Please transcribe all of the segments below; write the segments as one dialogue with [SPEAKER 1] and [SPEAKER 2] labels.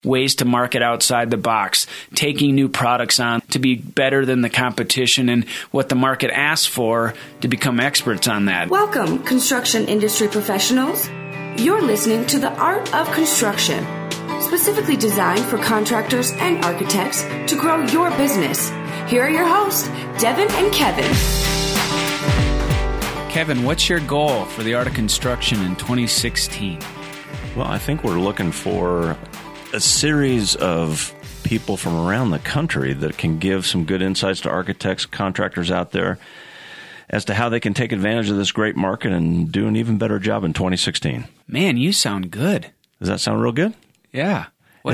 [SPEAKER 1] ways to market outside the box, taking new products on to be better than the competition and what the market asks for to become experts on that.
[SPEAKER 2] Welcome, construction industry professionals. You're listening to The Art of Construction, specifically designed for contractors and architects to grow your business. Here are your hosts, Devin and Kevin.
[SPEAKER 1] Kevin, what's your goal for The Art of Construction in 2016?
[SPEAKER 3] Well, I think we're looking for a series of people from around the country that can give some good insights to architects, contractors out there as to how they can take advantage of this great market and do an even better job in 2016.
[SPEAKER 1] Man, you sound good.
[SPEAKER 3] Does that sound real good?
[SPEAKER 1] Yeah.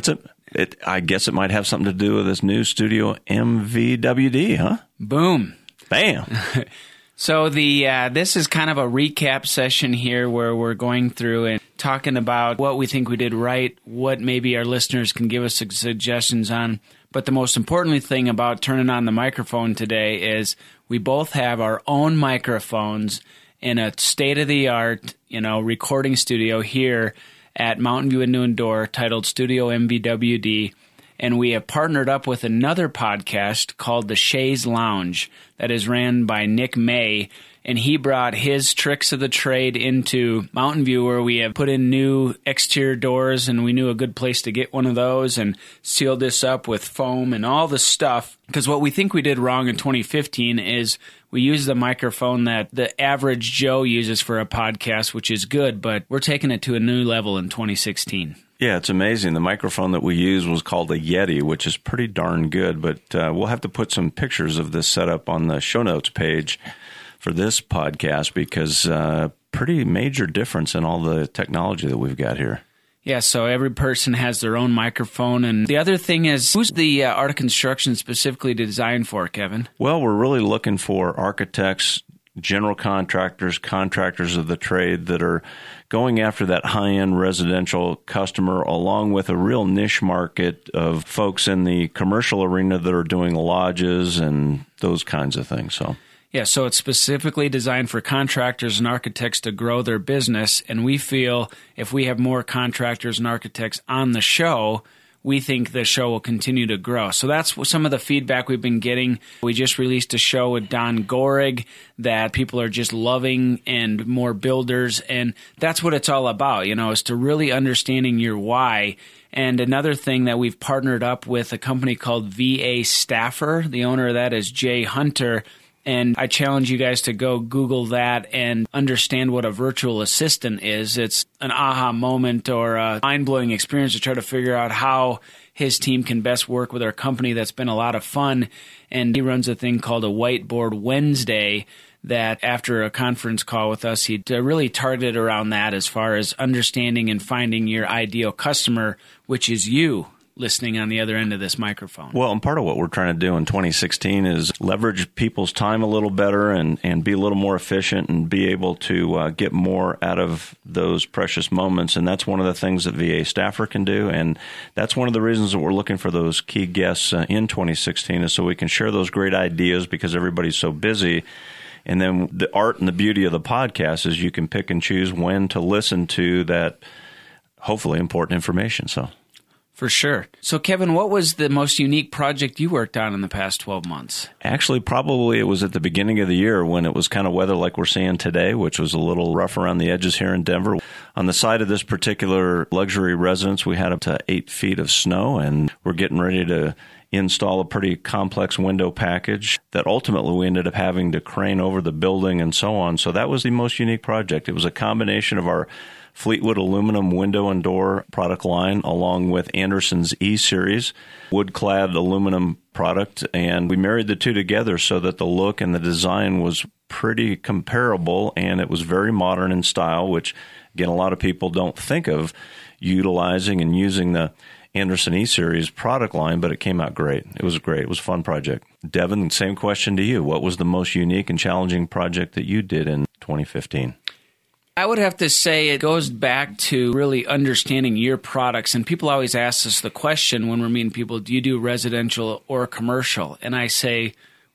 [SPEAKER 3] I guess it might have something to do with this new Studio MVWD, huh?
[SPEAKER 1] Boom.
[SPEAKER 3] Bam.
[SPEAKER 1] So this is kind of a recap session here where we're going through and talking about what we think we did right, what maybe our listeners can give us suggestions on. But the most important thing about turning on the microphone today is we both have our own microphones in a state-of-the-art, recording studio here at Mountain View and New Door titled Studio MVWD. And we have partnered up with another podcast called The Shays Lounge that is ran by Nick May. And he brought his tricks of the trade into Mountain View, where we have put in new exterior doors, and we knew a good place to get one of those and sealed this up with foam and all the stuff. Because what we think we did wrong in 2015 is we used the microphone that the average Joe uses for a podcast, which is good, but we're taking it to a new level in 2016.
[SPEAKER 3] Yeah, it's amazing. The microphone that we used was called a Yeti, which is pretty darn good, but we'll have to put some pictures of this setup on the show notes page for this podcast because pretty major difference in all the technology that we've got here.
[SPEAKER 1] Yeah, so every person has their own microphone. And the other thing is, who's the Art of Construction specifically designed for, Kevin?
[SPEAKER 3] Well, we're really looking for architects, general contractors, contractors of the trade that are going after that high-end residential customer, along with a real niche market of folks in the commercial arena that are doing lodges and those kinds of things.
[SPEAKER 1] Yeah, so it's specifically designed for contractors and architects to grow their business, and we feel if we have more contractors and architects on the show, we think the show will continue to grow. So that's some of the feedback we've been getting. We just released a show with Don Gorig that people are just loving, and more builders, and that's what it's all about, is to really understanding your why. And another thing that we've partnered up with a company called VA Staffer. The owner of that is Jay Hunter. And I challenge you guys to go Google that and understand what a virtual assistant is. It's an aha moment or a mind-blowing experience to try to figure out how his team can best work with our company. That's been a lot of fun. And he runs a thing called a Whiteboard Wednesday that after a conference call with us, he really targeted around that as far as understanding and finding your ideal customer, which is you listening on the other end of this microphone.
[SPEAKER 3] Well, and part of what we're trying to do in 2016 is leverage people's time a little better and be a little more efficient and be able to get more out of those precious moments. And that's one of the things that VA Staffer can do. And that's one of the reasons that we're looking for those key guests in 2016 is so we can share those great ideas because everybody's so busy. And then the art and the beauty of the podcast is you can pick and choose when to listen to that hopefully important information.
[SPEAKER 1] For sure. So, Kevin, what was the most unique project you worked on in the past 12 months?
[SPEAKER 3] Actually, probably it was at the beginning of the year when it was kind of weather like we're seeing today, which was a little rough around the edges here in Denver. On the side of this particular luxury residence, we had up to 8 feet of snow, and we're getting ready to install a pretty complex window package that ultimately we ended up having to crane over the building and so on. So that was the most unique project. It was a combination of our Fleetwood aluminum window and door product line, along with Andersen's E-Series wood-clad aluminum product. And we married the two together so that the look and the design was pretty comparable, and it was very modern in style, which, again, a lot of people don't think of utilizing and using the Andersen E-Series product line, but it came out great. It was great. It was a fun project. Devin, same question to you. What was the most unique and challenging project that you did in 2015?
[SPEAKER 1] I would have to say it goes back to really understanding your products. And people always ask us the question when we're meeting people, do you do residential or commercial? And I say,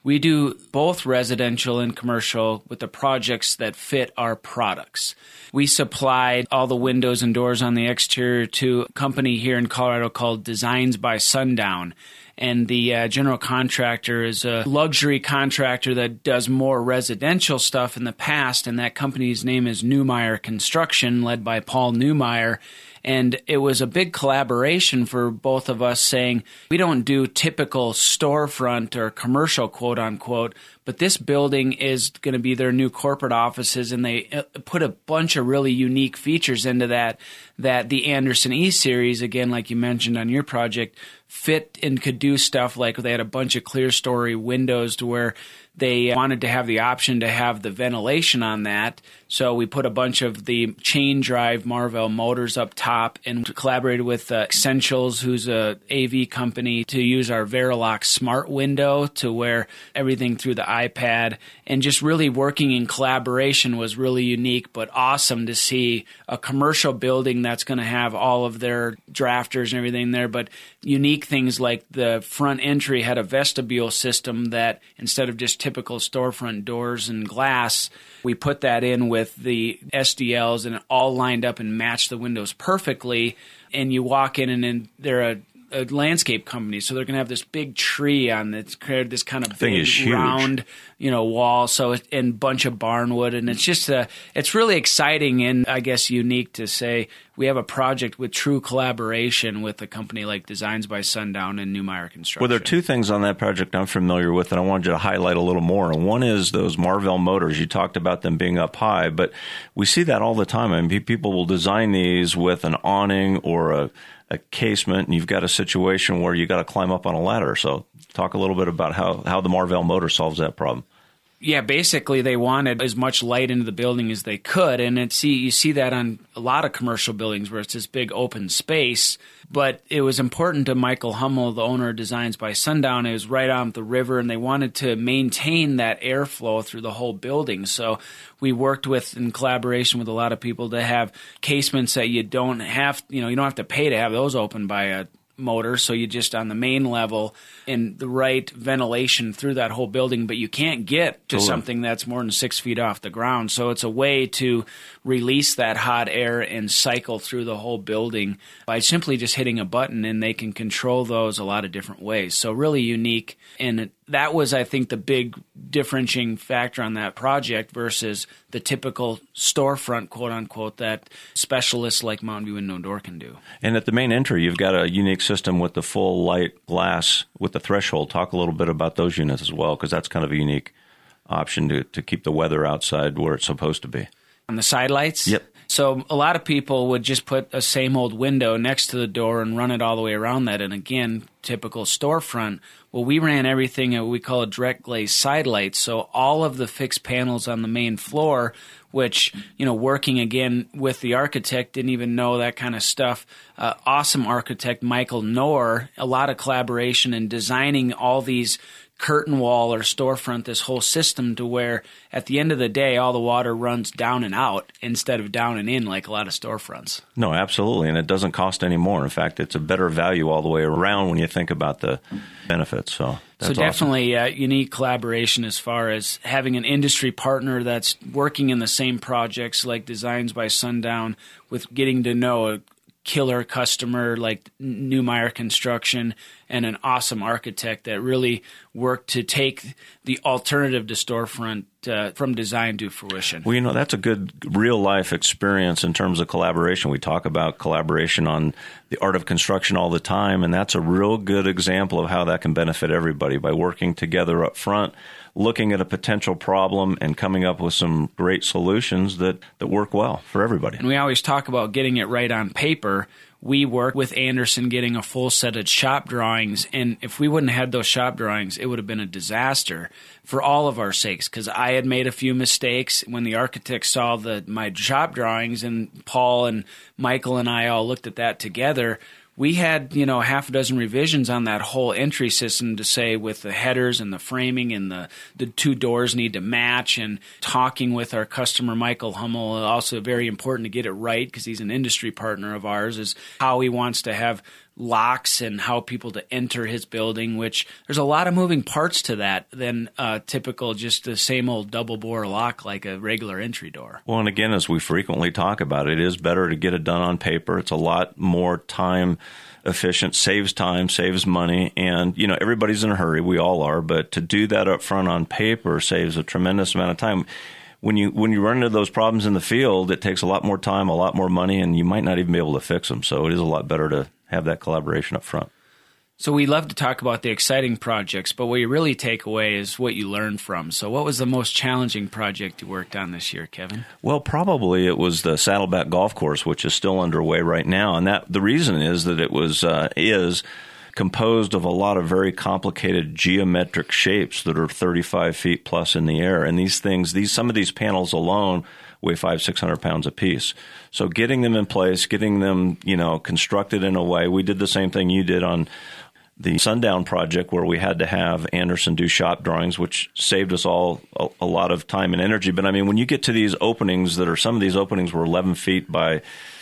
[SPEAKER 1] We do both residential and commercial with the projects that fit our products. We supplied all the windows and doors on the exterior to a company here in Colorado called Designs by Sundown. And the general contractor is a luxury contractor that does more residential stuff in the past, and that company's name is Neumeier Construction, led by Paul Neumeier. And it was a big collaboration for both of us saying, we don't do typical storefront or commercial, quote unquote, but this building is going to be their new corporate offices, and they put a bunch of really unique features into that the Anderson E-Series, again, like you mentioned on your project, fit and could do stuff like they had a bunch of clear story windows to where they wanted to have the option to have the ventilation on that. So we put a bunch of the chain drive Marvell motors up top and collaborated with Essentials, who's a AV company, to use our Verilok smart window to where everything through the iPad, and just really working in collaboration was really unique, but awesome to see a commercial building that's going to have all of their drafters and everything there, but unique things like the front entry had a vestibule system that instead of just typical storefront doors and glass, we put that in with the SDLs, and it all lined up and matched the windows perfectly. And you walk in, and they're a landscape company, so they're going to have this big tree on that's created this kind of big round, wall. So and bunch of barnwood, and it's just it's really exciting and I guess unique to say we have a project with true collaboration with a company like Designs by Sundown and Neumeier Construction.
[SPEAKER 3] Well, there are two things on that project I'm familiar with, and I wanted you to highlight a little more. And one is those Marvell motors. You talked about them being up high, but we see that all the time. I mean, people will design these with an awning or a casement, and you've got a situation where you got to climb up on a ladder. So talk a little bit about how the Marvell motor solves that problem.
[SPEAKER 1] Yeah, basically they wanted as much light into the building as they could, and you see that on a lot of commercial buildings where it's this big open space. But it was important to Michael Hummel, the owner of Designs by Sundown. It was right on the river, and they wanted to maintain that airflow through the whole building. So we worked in collaboration with a lot of people to have casements that you don't have to pay to have those open by a motor, so you just on the main level in the right ventilation through that whole building, but you can't get to something that's more than 6 feet off the ground. So it's a way to release that hot air and cycle through the whole building by simply just hitting a button, and they can control those a lot of different ways. So really unique, and that was, I think, the big differentiating factor on that project versus the typical storefront, quote-unquote, that specialists like Mountain View Window and Door can do.
[SPEAKER 3] And at the main entry, you've got a unique system with the full light glass with the threshold. Talk a little bit about those units as well, because that's kind of a unique option to keep the weather outside where it's supposed to be.
[SPEAKER 1] On the side lights?
[SPEAKER 3] Yep.
[SPEAKER 1] So a lot of people would just put a same old window next to the door and run it all the way around that. And again, typical storefront. Well, we ran everything we call a direct glaze side light. So all of the fixed panels on the main floor, which, working again with the architect, didn't even know that kind of stuff. Awesome architect, Michael Knorr, a lot of collaboration in designing all these curtain wall or storefront, this whole system to where at the end of the day, all the water runs down and out instead of down and in like a lot of storefronts.
[SPEAKER 3] No, absolutely. And it doesn't cost any more. In fact, it's a better value all the way around when you think about the benefits. So that's
[SPEAKER 1] definitely unique collaboration as far as having an industry partner that's working in the same projects like Designs by Sundown, with getting to know a killer customer like Neumeier Construction and an awesome architect that really worked to take the alternative to storefront from design to fruition.
[SPEAKER 3] Well, that's a good real-life experience in terms of collaboration. We talk about collaboration on the art of construction all the time, and that's a real good example of how that can benefit everybody by working together up front, looking at a potential problem and coming up with some great solutions that work well for everybody.
[SPEAKER 1] And we always talk about getting it right on paper. We work with Anderson getting a full set of shop drawings, and if we wouldn't have had those shop drawings, it would have been a disaster for all of our sakes, because I had made a few mistakes. When the architect saw my shop drawings, and Paul and Michael and I all looked at that together, we had, half a dozen revisions on that whole entry system to say with the headers and the framing and the two doors need to match, and talking with our customer, Michael Hummel, also very important to get it right because he's an industry partner of ours, is how he wants to have locks and how people to enter his building, which there's a lot of moving parts to that than typical, just the same old double bore lock like a regular entry door.
[SPEAKER 3] Well, and again, as we frequently talk about, it is better to get it done on paper. It's a lot more time efficient, saves time, saves money, and everybody's in a hurry. We all are, but to do that up front on paper saves a tremendous amount of time. When you run into those problems in the field, it takes a lot more time, a lot more money, and you might not even be able to fix them. So it is a lot better to have that collaboration up front.
[SPEAKER 1] So we love to talk about the exciting projects, but what you really take away is what you learn from. So what was the most challenging project you worked on this year, Kevin?
[SPEAKER 3] Well, probably it was the Saddleback Golf Course, which is still underway right now. And the reason is that it was is composed of a lot of very complicated geometric shapes that are 35 feet plus in the air. And some of these panels alone weigh 500-600 pounds apiece. So getting them in place, getting them, constructed in a way. We did the same thing you did on the Sundown project, where we had to have Anderson do shop drawings, which saved us all a lot of time and energy. But I mean, when you get to these openings some of these openings were 11 feet by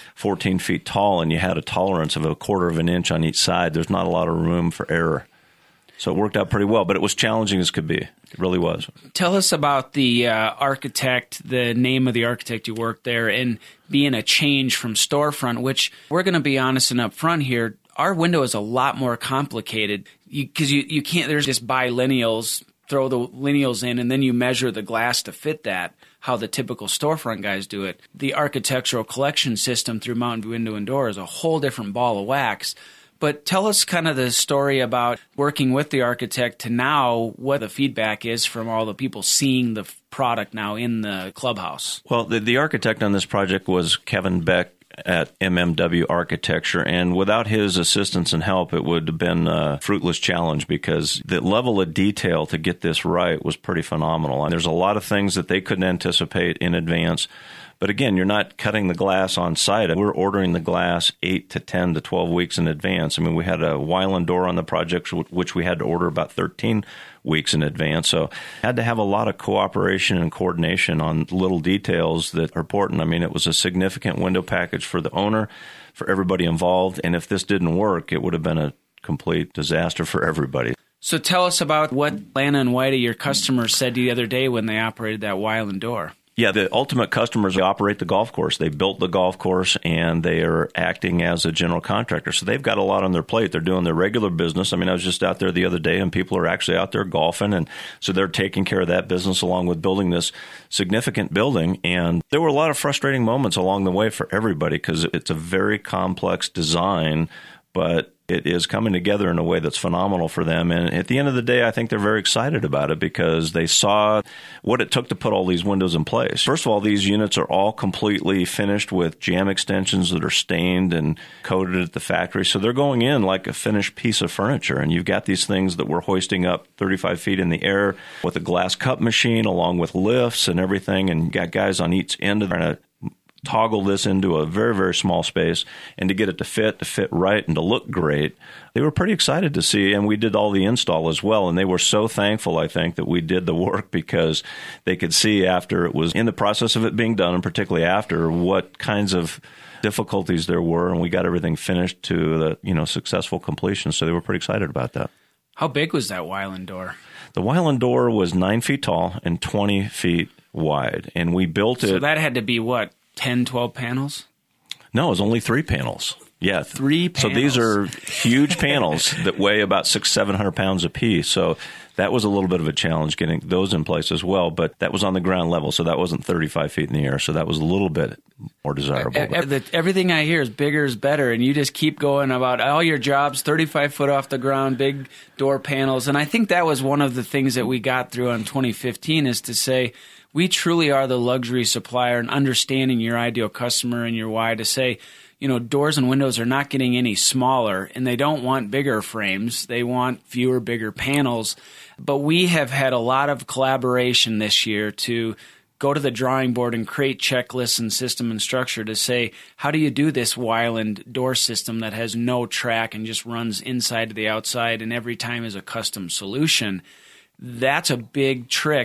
[SPEAKER 3] 14 feet tall, and you had a tolerance of 1/4 of an inch on each side, there's not a lot of room for error. So it worked out pretty well, but it was challenging as could be. It really was.
[SPEAKER 1] Tell us about the architect, the name of the architect you worked there, and being a change from storefront, which we're going to be honest and upfront here. Our window is a lot more complicated because you can't, there's just buy lineals, throw the lineals in, and then you measure the glass to fit that, how the typical storefront guys do it. The architectural collection system through Mountain View Window and Door is a whole different ball of wax. But tell us kind of the story about working with the architect to now, what the feedback is from all the people seeing the product now in the clubhouse.
[SPEAKER 3] Well, the architect on this project was Kevin Beck at MMW Architecture, and without his assistance and help, it would have been a fruitless challenge, because the level of detail to get this right was pretty phenomenal. And there's a lot of things that they couldn't anticipate in advance. But again, you're not cutting the glass on site. We're ordering the glass 8 to 10 to 12 weeks in advance. I mean, we had a Weiland door on the project, which we had to order about 13 weeks in advance. So had to have a lot of cooperation and coordination on little details that are important. I mean, it was a significant window package for the owner, for everybody involved. And if this didn't work, it would have been a complete disaster for everybody.
[SPEAKER 1] So tell us about what Lana and Whitey, your customers, said the other day when they operated that Weiland door.
[SPEAKER 3] Yeah, the ultimate customers operate the golf course. They built the golf course, and they are acting as a general contractor. So they've got a lot on their plate. They're doing their regular business. I mean, I was just out there the other day, and people are actually out there golfing. And so they're taking care of that business along with building this significant building. And there were a lot of frustrating moments along the way for everybody, because it's a very complex design, but it is coming together in a way that's phenomenal for them. And at the end of the day, I think they're very excited about it, because they saw what it took to put all these windows in place. First of all, these units are all completely finished with jam extensions that are stained and coated at the factory. So they're going in like a finished piece of furniture. And you've got these things that we're hoisting up 35 feet in the air with a glass cup machine along with lifts and everything. And you got guys on each end of trying to toggle this into a very, very small space, and to get it to fit right, and to look great. They were pretty excited to see, and we did all the install as well, and they were so thankful, I think, that we did the work, because they could see after it was in the process of it being done, and particularly after, what kinds of difficulties there were, and we got everything finished to the successful completion. So they were pretty excited about that.
[SPEAKER 1] How big was that Weiland door?
[SPEAKER 3] The Weiland door was 9 feet tall and 20 feet wide, and we built it.
[SPEAKER 1] So that had to be what? 10, 12 panels?
[SPEAKER 3] No, it was only 3 panels. Yeah.
[SPEAKER 1] 3 panels.
[SPEAKER 3] So these are huge panels that weigh about 600-700 pounds apiece. So that was a little bit of a challenge getting those in place as well. But that was on the ground level, so that wasn't 35 feet in the air. So that was a little bit more desirable.
[SPEAKER 1] Everything I hear is bigger is better, and you just keep going about all your jobs, 35 foot off the ground, big door panels. And I think that was one of the things that we got through on 2015, is to say, we truly are the luxury supplier, and understanding your ideal customer and your why, to say, doors and windows are not getting any smaller, and they don't want bigger frames. They want fewer, bigger panels. But we have had a lot of collaboration this year to go to the drawing board and create checklists and system and structure to say, how do you do this Weiland door system that has no track and just runs inside to the outside, and every time is a custom solution? That's a big trick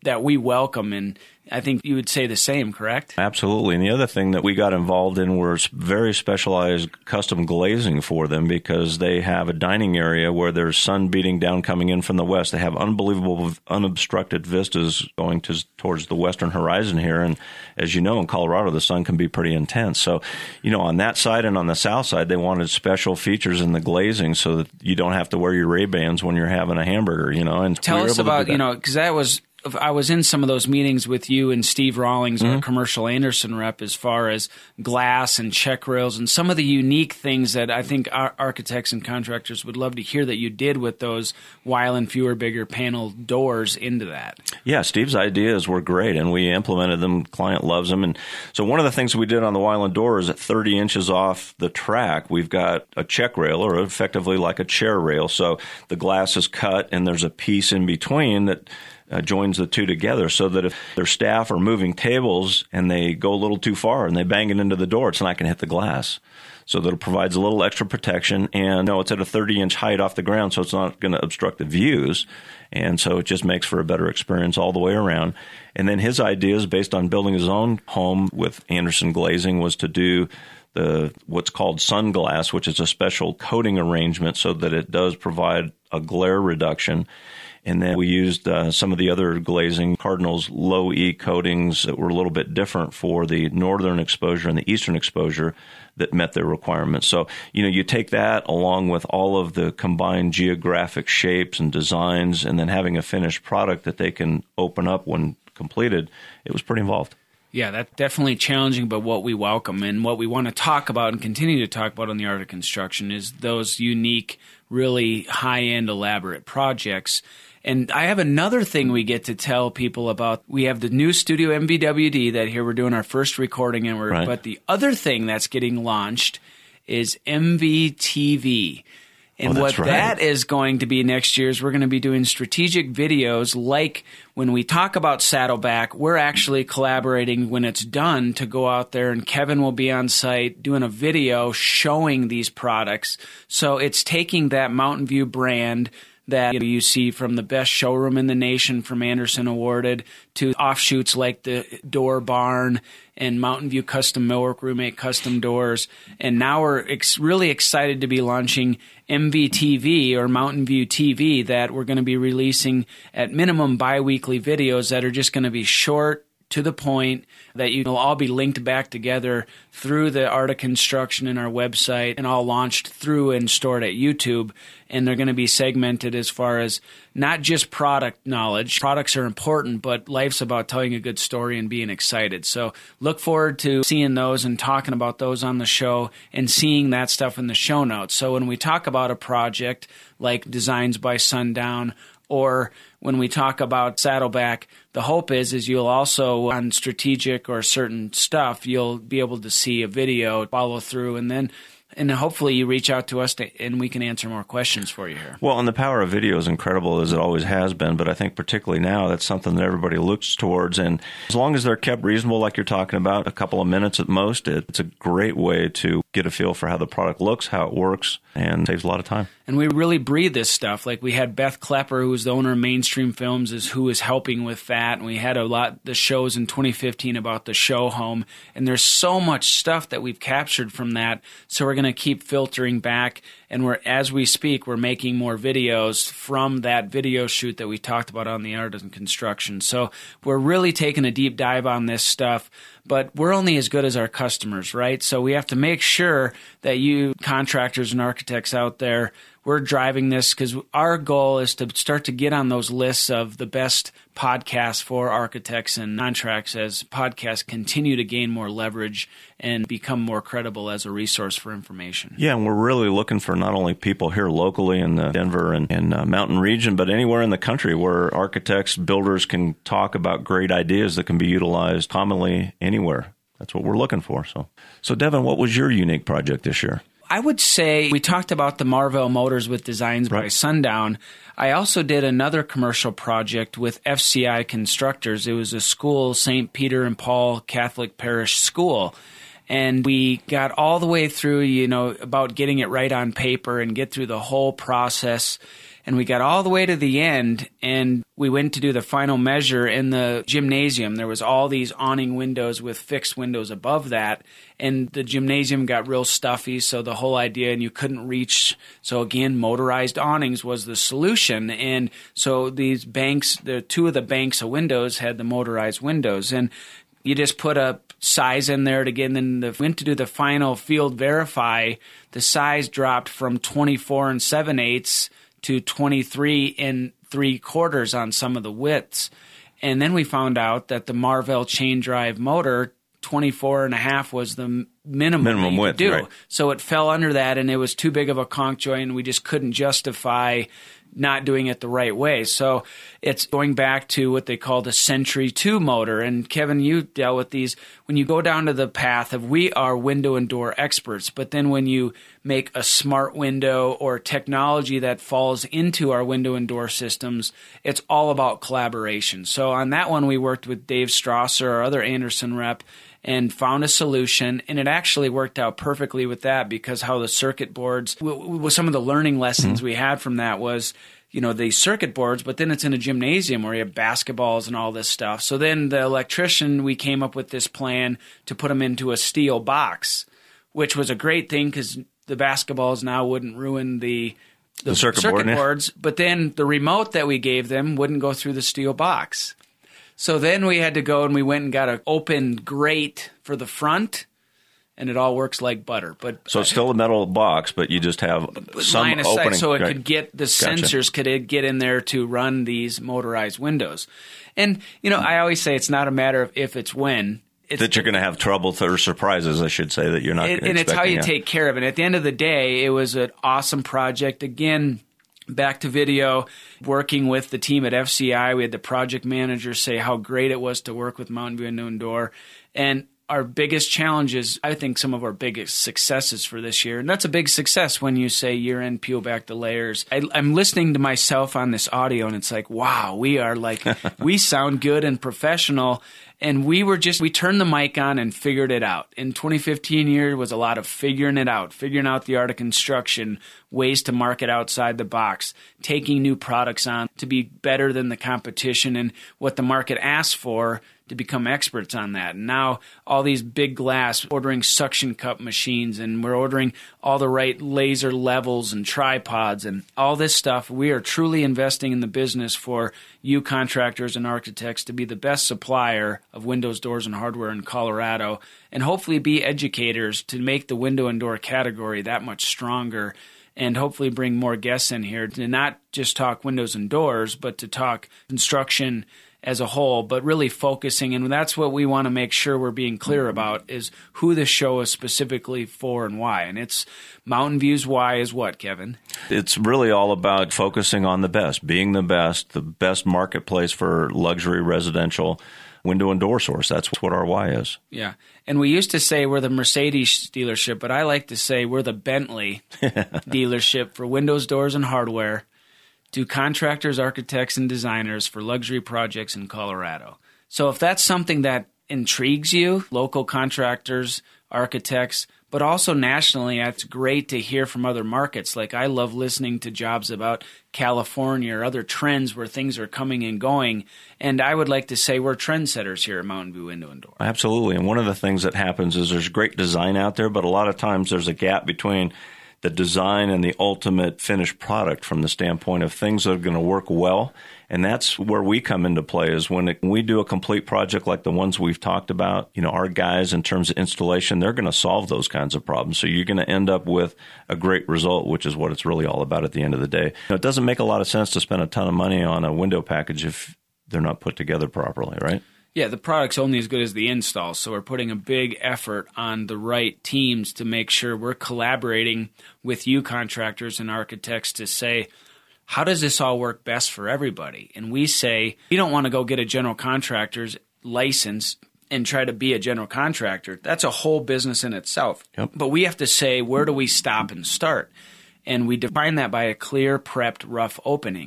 [SPEAKER 1] that we welcome, and I think you would say the same, correct?
[SPEAKER 3] Absolutely. And the other thing that we got involved in was very specialized custom glazing for them, because they have a dining area where there's sun beating down coming in from the west. They have unbelievable unobstructed vistas going towards the western horizon here. And as you know, in Colorado, the sun can be pretty intense. So, on that side and on the south side, they wanted special features in the glazing so that you don't have to wear your Ray-Bans when you're having a hamburger, And
[SPEAKER 1] tell us about, because I was in some of those meetings with you and Steve Rawlings, our commercial Anderson rep, as far as glass and check rails and some of the unique things that I think our architects and contractors would love to hear that you did with those Weiland fewer, bigger panel doors into that.
[SPEAKER 3] Yeah, Steve's ideas were great, and we implemented them. Client loves them. And so one of the things we did on the Weiland door is at 30 inches off the track, we've got a check rail, or effectively like a chair rail. So the glass is cut, and there's a piece in between that joins the two together, so that if their staff are moving tables and they go a little too far and they bang it into the door, it's not going to hit the glass. So that it provides a little extra protection, and it's at a 30-inch height off the ground, so it's not going to obstruct the views. And so it just makes for a better experience all the way around. And then his ideas, based on building his own home with Anderson glazing, was to do what's called sun glass, which is a special coating arrangement so that it does provide a glare reduction. And then we used some of the other glazing, Cardinal's low E coatings that were a little bit different for the northern exposure and the eastern exposure that met their requirements. So, you take that along with all of the combined geographic shapes and designs, and then having a finished product that they can open up when completed. It was pretty involved.
[SPEAKER 1] Yeah, that's definitely challenging, but what we welcome and what we want to talk about and continue to talk about on the Art of Construction is those unique, really high-end, elaborate projects. And I have another thing we get to tell people about. We have the new studio MVWD that here we're doing our first recording, and
[SPEAKER 3] right.
[SPEAKER 1] But the other thing that's getting launched is MVTV. And what that is going to be next year is we're going to be doing strategic videos, like when we talk about Saddleback, we're actually collaborating when it's done to go out there, and Kevin will be on site doing a video showing these products. So it's taking that Mountain View brand that you see from the best showroom in the nation from Anderson awarded to offshoots like the Door Barn and Mountain View Custom Millwork Roommate Custom Doors. And now we're really excited to be launching MVTV, or Mountain View TV, that we're going to be releasing at minimum bi-weekly videos that are just going to be short, to the point, that you'll all be linked back together through the Art of Construction in our website, and all launched through and stored at YouTube. And they're going to be segmented as far as not just product knowledge. Products are important, but life's about telling a good story and being excited. So look forward to seeing those and talking about those on the show, and seeing that stuff in the show notes. So when we talk about a project like Designs by Sundown, or when we talk about Saddleback, the hope is you'll also, on strategic or certain stuff, you'll be able to see a video, follow through, and hopefully you reach out to us and we can answer more questions for you here.
[SPEAKER 3] Well, and the power of video is incredible, as it always has been, but I think particularly now that's something that everybody looks towards. And as long as they're kept reasonable, like you're talking about, a couple of minutes at most, it's a great way to get a feel for how the product looks, how it works, and saves a lot of time.
[SPEAKER 1] And we really breathe this stuff. Like we had Beth Klepper, who was the owner of Mainstream Films, who was helping with that. And we had the shows in 2015 about the show home. And there's so much stuff that we've captured from that. So we're going to keep filtering back. And as we speak, we're making more videos from that video shoot that we talked about on the Art of Construction. So we're really taking a deep dive on this stuff. But we're only as good as our customers, right? So we have to make sure that you contractors and architects out there, we're driving this, because our goal is to start to get on those lists of the best podcasts for architects and contracts, as podcasts continue to gain more leverage and become more credible as a resource for information.
[SPEAKER 3] Yeah, and we're really looking for not only people here locally in the Denver and mountain region, but anywhere in the country where architects, builders can talk about great ideas that can be utilized commonly anywhere. That's what we're looking for. So Devin, what was your unique project this year?
[SPEAKER 1] I would say we talked about the Marvell Motors with Designs by Sundown. I also did another commercial project with FCI Constructors. It was a school, St. Peter and Paul Catholic Parish School. And we got all the way through, about getting it right on paper and get through the whole process. And we got all the way to the end, and we went to do the final measure in the gymnasium. There was all these awning windows with fixed windows above that, and the gymnasium got real stuffy, so the whole idea, and you couldn't reach. So again, motorized awnings was the solution. And so these banks, the two of the banks of windows had the motorized windows. And you just put a size in there to get, and then went to do the final field verify. The size dropped from 24 7/8 to 23 3/4 on some of the widths. And then we found out that the Marvell chain drive motor, 24.5 was the minimum
[SPEAKER 3] width,
[SPEAKER 1] do.
[SPEAKER 3] Right.
[SPEAKER 1] So it fell under that, and it was too big of a conch joint, and we just couldn't justify not doing it the right way. So it's going back to what they call the Century 2 motor. And Kevin, you dealt with these. When you go down to the path of we are window and door experts, but then when you make a smart window or technology that falls into our window and door systems, it's all about collaboration. So on that one, we worked with Dave Strasser, our other Anderson rep, and found a solution, and it actually worked out perfectly with that, because how the circuit boards, some of the learning lessons we had from that was, the circuit boards, but then it's in a gymnasium where you have basketballs and all this stuff. So then the electrician, we came up with this plan to put them into a steel box, which was a great thing because the basketballs now wouldn't ruin the circuit boards, but then the remote that we gave them wouldn't go through the steel box. So then we had to go and we went and got an open grate for the front, and it all works like butter.
[SPEAKER 3] So it's still a metal box, but you just have some
[SPEAKER 1] line of sight,
[SPEAKER 3] opening.
[SPEAKER 1] so it could get the sensors could get in there to run these motorized windows. And, I always say it's not a matter of if, it's when. That
[SPEAKER 3] you're going to have trouble or surprises, I should say, that you're not expecting.
[SPEAKER 1] And it's how you take care of it. At the end of the day, it was an awesome project. Again, back to video, working with the team at FCI. We had the project manager say how great it was to work with Mountain View Window and Door. And our biggest challenges, I think some of our biggest successes for this year, and that's a big success when you say year-end peel back the layers. I'm listening to myself on this audio, and it's like, wow, we are we sound good and professional. And we turned the mic on and figured it out. In 2015 year was a lot of figuring it out, figuring out the art of construction, ways to market outside the box, taking new products on to be better than the competition and what the market asks for to become experts on that. And now all these big glass, ordering suction cup machines, and we're ordering all the right laser levels and tripods and all this stuff. We are truly investing in the business for you contractors and architects to be the best supplier of windows, doors, and hardware in Colorado, and hopefully be educators to make the window and door category that much stronger, and hopefully bring more guests in here to not just talk windows and doors, but to talk construction as a whole, but really focusing, and that's what we want to make sure we're being clear about, is who the show is specifically for and why. And it's Mountain View's why is what, Kevin?
[SPEAKER 3] It's really all about focusing on the best, being the best marketplace for luxury residential window and door source. That's what our why is.
[SPEAKER 1] Yeah. And we used to say we're the Mercedes dealership, but I like to say we're the Bentley dealership for windows, doors, and hardware to contractors, architects, and designers for luxury projects in Colorado. So if that's something that intrigues you, local contractors, architects, but also nationally, it's great to hear from other markets. Like I love listening to jobs about California or other trends where things are coming and going. And I would like to say we're trendsetters here at Mountain View Window and Door.
[SPEAKER 3] Absolutely. And one of the things that happens is there's great design out there, but a lot of times there's a gap between the design and the ultimate finished product from the standpoint of things that are going to work well. And that's where we come into play, is when we do a complete project like the ones we've talked about, our guys in terms of installation, they're going to solve those kinds of problems. So you're going to end up with a great result, which is what it's really all about at the end of the day. It doesn't make a lot of sense to spend a ton of money on a window package if they're not put together properly, right?
[SPEAKER 1] Yeah, the product's only as good as the install, so we're putting a big effort on the right teams to make sure we're collaborating with you contractors and architects to say, how does this all work best for everybody? And we say, you don't want to go get a general contractor's license and try to be a general contractor. That's a whole business in itself.
[SPEAKER 3] Yep.
[SPEAKER 1] But we have to say, where do we stop and start? And we define that by a clear, prepped, rough opening.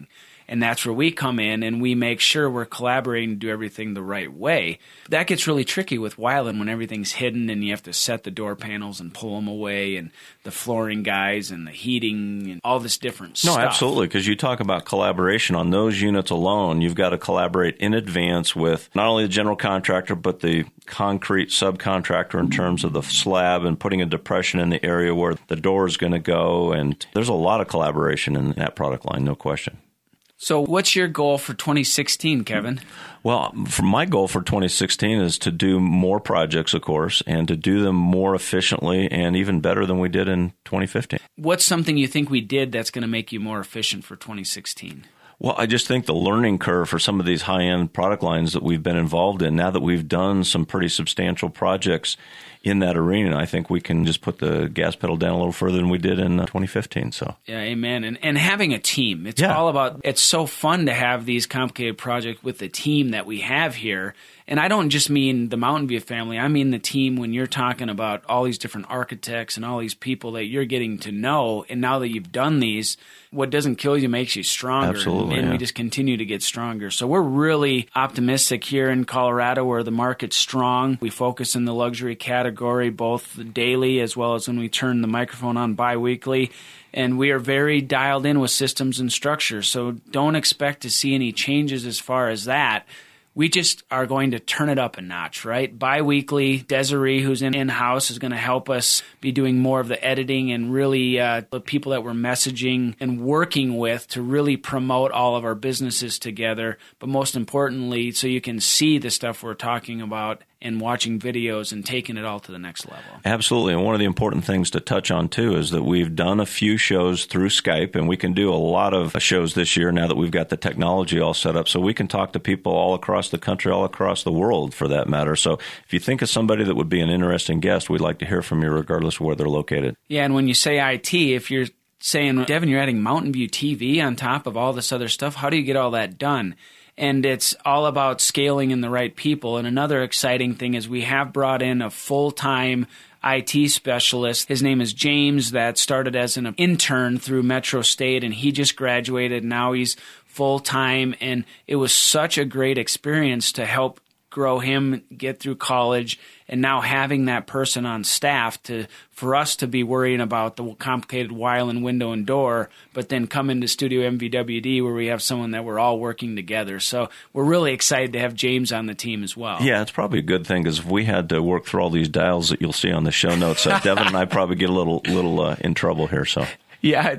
[SPEAKER 1] And that's where we come in, and we make sure we're collaborating to do everything the right way. That gets really tricky with Weiland when everything's hidden and you have to set the door panels and pull them away, and the flooring guys and the heating and all this different stuff.
[SPEAKER 3] No, absolutely, because you talk about collaboration on those units alone. You've got to collaborate in advance with not only the general contractor, but the concrete subcontractor in terms of the slab and putting a depression in the area where the door is going to go. And there's a lot of collaboration in that product line, no question.
[SPEAKER 1] So what's your goal for 2016, Kevin?
[SPEAKER 3] Well, my goal for 2016 is to do more projects, of course, and to do them more efficiently and even better than we did in 2015.
[SPEAKER 1] What's something you think we did that's going to make you more efficient for 2016?
[SPEAKER 3] Well, I just think the learning curve for some of these high-end product lines that we've been involved in, now that we've done some pretty substantial projects in that arena, I think we can just put the gas pedal down a little further than we did in 2015. So
[SPEAKER 1] yeah, amen. And having a team, it's all about, it's so fun to have these complicated projects with the team that we have here. And I don't just mean the Mountain View family. I mean the team when you're talking about all these different architects and all these people that you're getting to know. And now that you've done these, what doesn't kill you makes you stronger.
[SPEAKER 3] Absolutely,
[SPEAKER 1] and we just continue to get stronger. So we're really optimistic here in Colorado where the market's strong. We focus in the luxury category both daily as well as when we turn the microphone on biweekly. And we are very dialed in with systems and structure. So don't expect to see any changes as far as that. We just are going to turn it up a notch, right? Bi-weekly, Desiree, who's in-house, is going to help us be doing more of the editing and really the people that we're messaging and working with to really promote all of our businesses together. But most importantly, so you can see the stuff we're talking about and watching videos and taking it all to the next level.
[SPEAKER 3] Absolutely. And one of the important things to touch on, too, is that we've done a few shows through Skype, and we can do a lot of shows this year now that we've got the technology all set up. So we can talk to people all across the country, all across the world, for that matter. So if you think of somebody that would be an interesting guest, we'd like to hear from you regardless of where they're located.
[SPEAKER 1] Yeah, and when you say IT, if you're saying, Devin, you're adding Mountain View TV on top of all this other stuff, how do you get all that done? And it's all about scaling in the right people. And another exciting thing is we have brought in a full-time IT specialist. His name is James, that started as an intern through Metro State, and he just graduated. Now he's full-time, and it was such a great experience to help grow him, get through college, and now having that person on staff for us to be worrying about the complicated Weiland window and door, but then come into Studio MVWD where we have someone that we're all working together. So we're really excited to have James on the team as well.
[SPEAKER 3] Yeah, it's probably a good thing, because if we had to work through all these dials that you'll see on the show notes, Devin and I probably get a little in trouble here. So.
[SPEAKER 1] Yeah,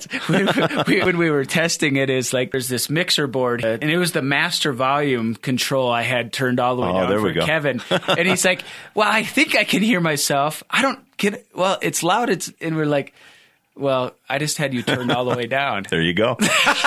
[SPEAKER 1] when we were testing it, is like there's this mixer board, and it was the master volume control I had turned all the way down for Kevin. And he's like, well, I think I can hear myself. I don't get it. Well, it's loud. And we're like, well, I just had you turned all the way down.
[SPEAKER 3] There you go.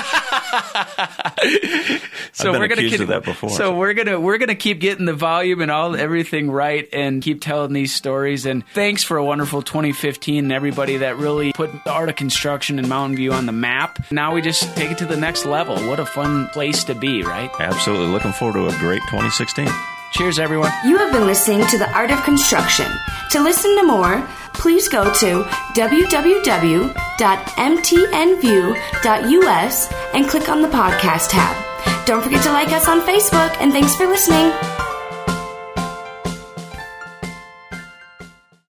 [SPEAKER 1] So
[SPEAKER 3] I've been accused of that before.
[SPEAKER 1] So we're gonna keep getting the volume and everything right, and keep telling these stories. And thanks for a wonderful 2015 and everybody that really put the art of construction in Mountain View on the map. Now we just take it to the next level. What a fun place to be, right?
[SPEAKER 3] Absolutely. Looking forward to a great 2016.
[SPEAKER 1] Cheers, everyone.
[SPEAKER 2] You have been listening to The Art of Construction. To listen to more, please go to www.mtnview.us and click on the podcast tab. Don't forget to like us on Facebook, and thanks for listening.